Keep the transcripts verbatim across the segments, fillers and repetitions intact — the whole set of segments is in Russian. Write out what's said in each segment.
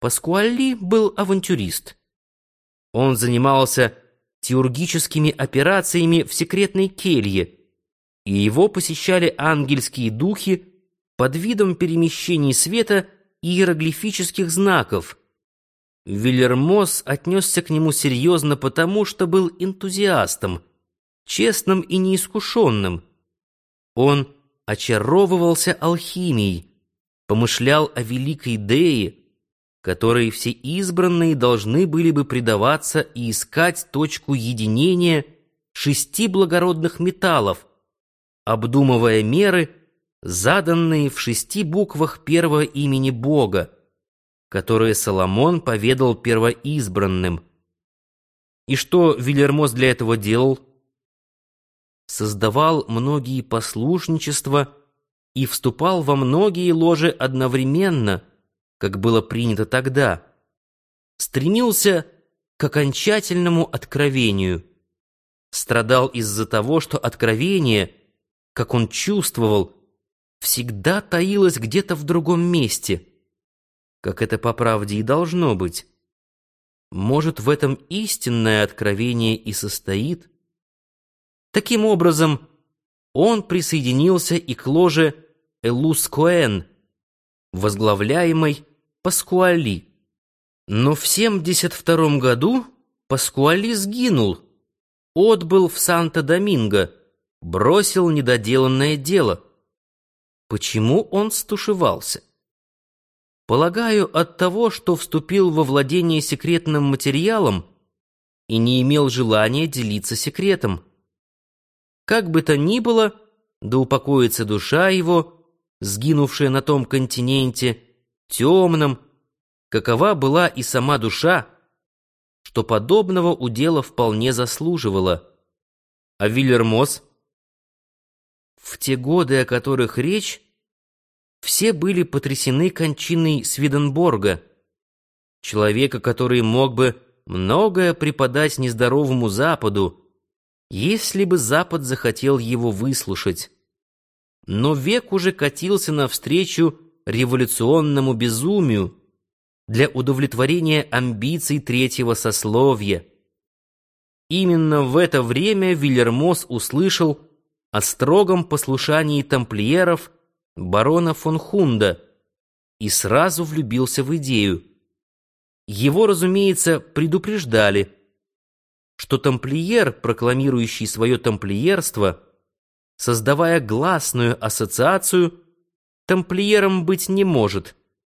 Паскуалли был авантюрист. Он занимался теургическими операциями в секретной келье, и его посещали ангельские духи под видом перемещений света и иероглифических знаков. Вильермос отнесся к нему серьезно потому, что был энтузиастом, честным и неискушенным. Он очаровывался алхимией, помышлял о великой Дее, которой все избранные должны были бы предаваться и искать точку единения шести благородных металлов, обдумывая меры, заданные в шести буквах первого имени Бога, которые Соломон поведал первоизбранным. И что Вильермос для этого делал? Создавал многие послушничества и вступал во многие ложи одновременно, как было принято тогда, стремился к окончательному откровению, страдал из-за того, что откровение, как он чувствовал, всегда таилось где-то в другом месте, как это по правде и должно быть. Может, в этом истинное откровение и состоит? Таким образом, он присоединился и к ложе Элус-Коэн, возглавляемой Паскуалли. Но в семьдесят втором году Паскуалли сгинул, отбыл в Санто-Доминго, бросил недоделанное дело. Почему он стушевался? Полагаю, от того, что вступил во владение секретным материалом и не имел желания делиться секретом. Как бы то ни было, да упокоится душа его, сгинувшая на том континенте, темном, какова была и сама душа, что подобного удела вполне заслуживала. А Вильермос? В те годы, о которых речь, все были потрясены кончиной Сведенборга, человека, который мог бы многое преподать нездоровому Западу, если бы Запад захотел его выслушать. Но век уже катился навстречу революционному безумию для удовлетворения амбиций третьего сословия. Именно в это время Вильермос услышал о строгом послушании тамплиеров барона фон Хунда и сразу влюбился в идею. Его, разумеется, предупреждали, что тамплиер, прокламирующий свое тамплиерство, создавая гласную ассоциацию, тамплиером быть не может.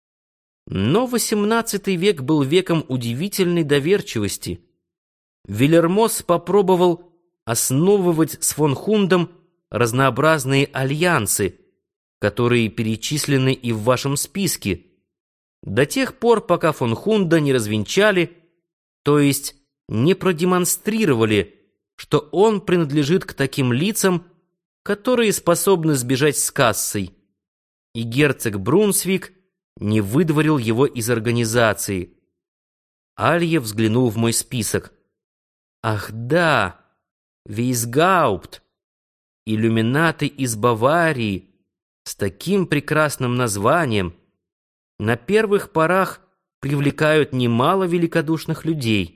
Но восемнадцатый век был веком удивительной доверчивости. Вильермос попробовал основывать с фон Хундом разнообразные альянсы, которые перечислены и в вашем списке, до тех пор, пока фон Хунда не развенчали, то есть не продемонстрировали, что он принадлежит к таким лицам, которые способны сбежать с кассой, и герцог Брунсвик не выдворил его из организации. Алье взглянул в мой список. Ах да, Вейсгаупт, иллюминаты из Баварии, с таким прекрасным названием, на первых порах привлекают немало великодушных людей.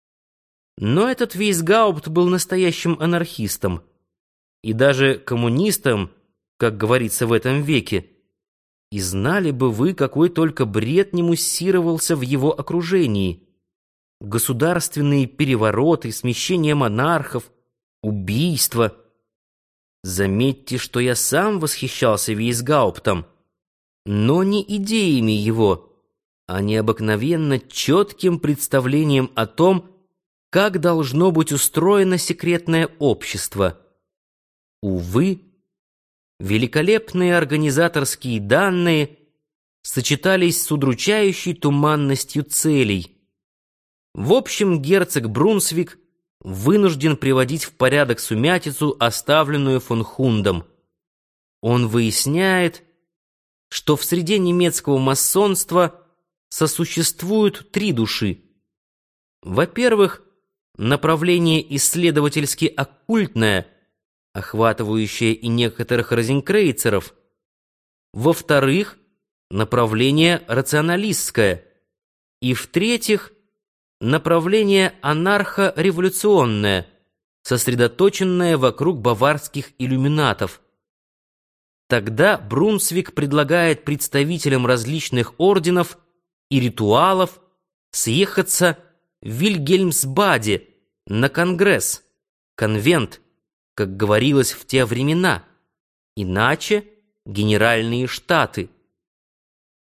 Но этот Вейсгаупт был настоящим анархистом и даже коммунистом, как говорится в этом веке. И знали бы вы, какой только бред не муссировался в его окружении. Государственные перевороты, смещение монархов, убийства. Заметьте, что я сам восхищался Вейсгауптом, но не идеями его, а необыкновенно четким представлением о том, как должно быть устроено секретное общество. Увы, великолепные организаторские данные сочетались с удручающей туманностью целей. В общем, герцог Брунсвик вынужден приводить в порядок сумятицу, оставленную фон Хундом. Он выясняет, что в среде немецкого масонства сосуществуют три души. Во-первых, направление исследовательски-оккультное, охватывающее и некоторых розенкрейцеров. Во-вторых, направление рационалистское, И в-третьих, направление анархо-революционное, сосредоточенное вокруг баварских иллюминатов. Тогда Брунсвик предлагает представителям различных орденов и ритуалов съехаться в Вильгельмсбаде на конгресс, конвент, как говорилось в те времена, иначе генеральные штаты.